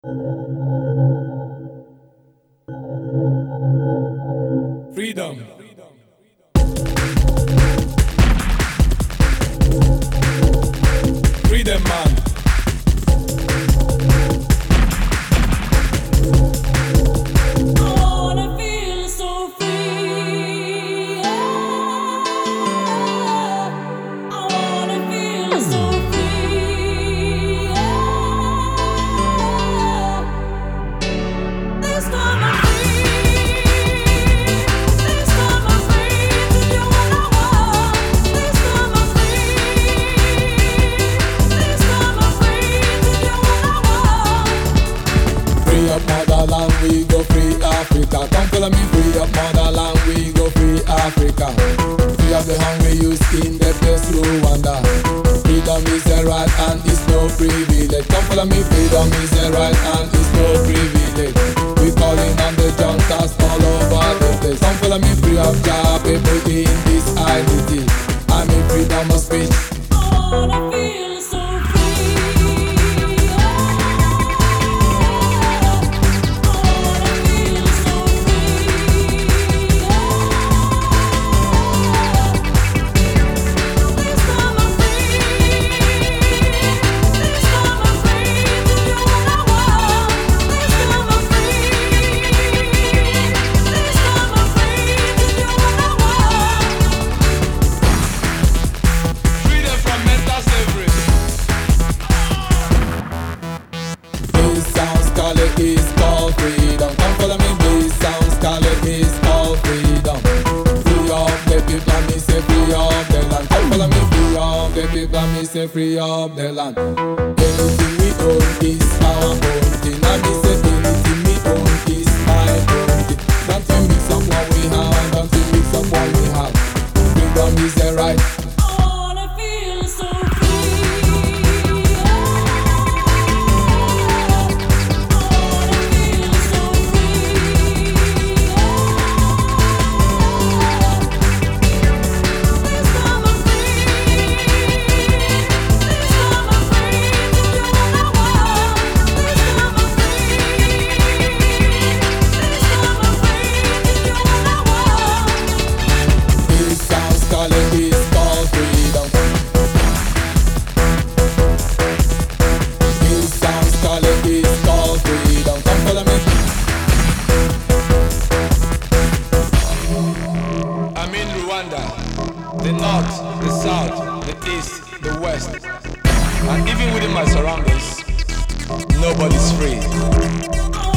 Freedom. Freedom, man. Motherland, we go free Africa. Come follow me, free up motherland, we go free Africa. Free up the hungry youth in the place Rwanda. Freedom is a right and it's no privilege. Come follow me, freedom is a right and it's no privilege. We calling on the juntas all over the place. Come follow me, free up job people in this identity. I mean freedom of speech. I feel so Is called freedom. Come follow me, this sounds called is called freedom. Free up the people and me say free up the land. Come follow me, free up the people and me say free up the land. Anything we own is our own thing. And me say anything we own is my own thing. Don't mix up what we have, don't mix up what we have. Freedom is the right. I'm in Rwanda, the north, the south, the east, the west, and even within my surroundings, nobody's free.